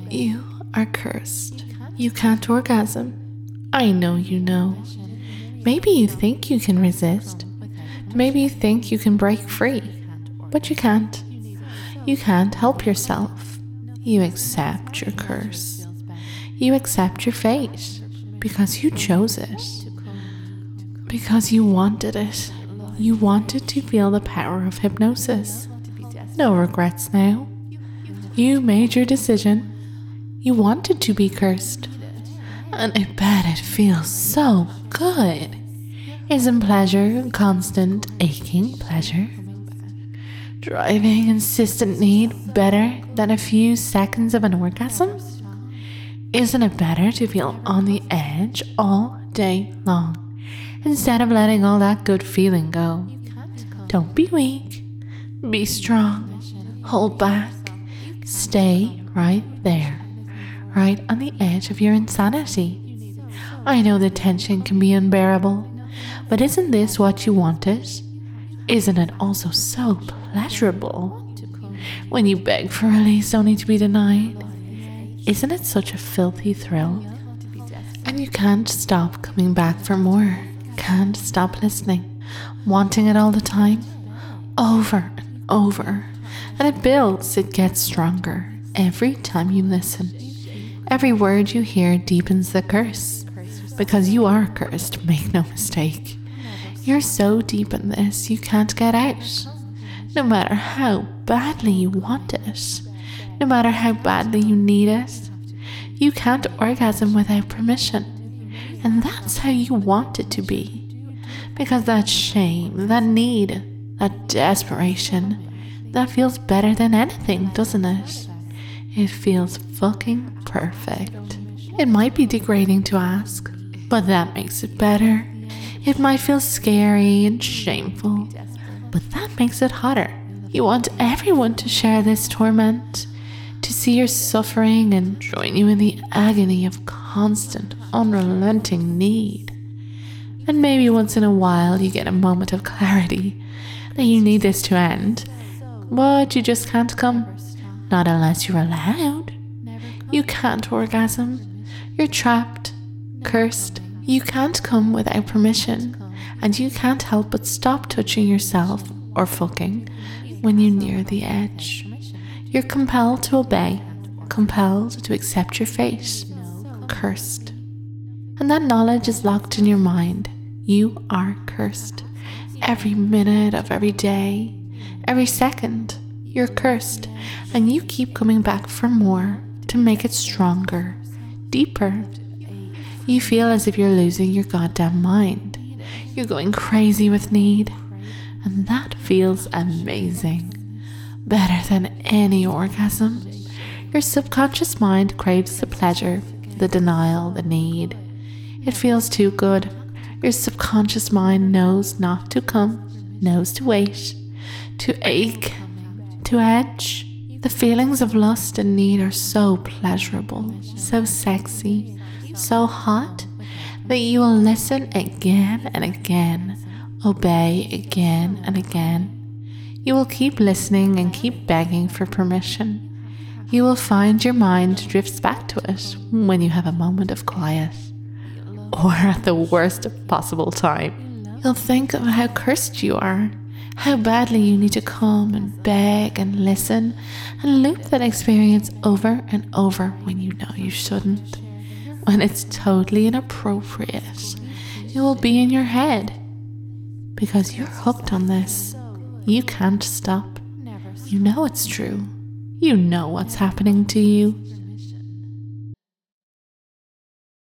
You are cursed. You can't orgasm. I know you know. Maybe you think you can resist. Maybe you think you can break free. But you can't. You can't help yourself. You accept your curse. You accept your fate because you chose it. Because you wanted it. You wanted to feel the power of hypnosis. No regrets now. You made your decision. You wanted to be cursed. And I bet it feels so good. Isn't pleasure constant, aching pleasure? Driving, insistent need better than a few seconds of an orgasm? Isn't it better to feel on the edge all day long instead of letting all that good feeling go? Don't be weak. Be strong. Hold back. Stay right there, right on the edge of your insanity. I know the tension can be unbearable, but isn't this what you wanted? Isn't it also so pleasurable? When you beg for release only to be denied, isn't it such a filthy thrill? And you can't stop coming back for more, can't stop listening, wanting it all the time, over and over. And it builds, it gets stronger every time you listen. Every word you hear deepens the curse, because you are cursed, make no mistake. You're so deep in this, you can't get out. No matter how badly you want it, no matter how badly you need it, you can't orgasm without permission. And that's how you want it to be. Because that shame, that need, that desperation, that feels better than anything, doesn't it? It feels fucking perfect. It might be degrading to ask, but that makes it better. It might feel scary and shameful, but that makes it hotter. You want everyone to share this torment, to see your suffering and join you in the agony of constant, unrelenting need. And maybe once in a while you get a moment of clarity that you need this to end, but you just can't come. Not unless you're allowed. You can't orgasm. You're trapped, cursed. You can't come without permission, and you can't help but stop touching yourself or fucking when you near the edge. You're compelled to obey, compelled to accept your fate, cursed. And that knowledge is locked in your mind. You are cursed. Every minute of every day, every second, you're cursed, and you keep coming back for more to make it stronger, deeper. You feel as if you're losing your goddamn mind. You're going crazy with need, and that feels amazing. Better than any orgasm. Your subconscious mind craves the pleasure, the denial, the need. It feels too good. Your subconscious mind knows not to come, knows to wait, to ache, to edge. The feelings of lust and need are so pleasurable, so sexy, so hot, that you will listen again and again, obey again and again. You will keep listening and keep begging for permission. You will find your mind drifts back to it when you have a moment of quiet, or at the worst possible time. You'll think of how cursed you are, how badly you need to come and beg and listen and loop that experience over and over when you know you shouldn't. When it's totally inappropriate, it will be in your head. Because you're hooked on this. You can't stop. You know it's true. You know what's happening to you.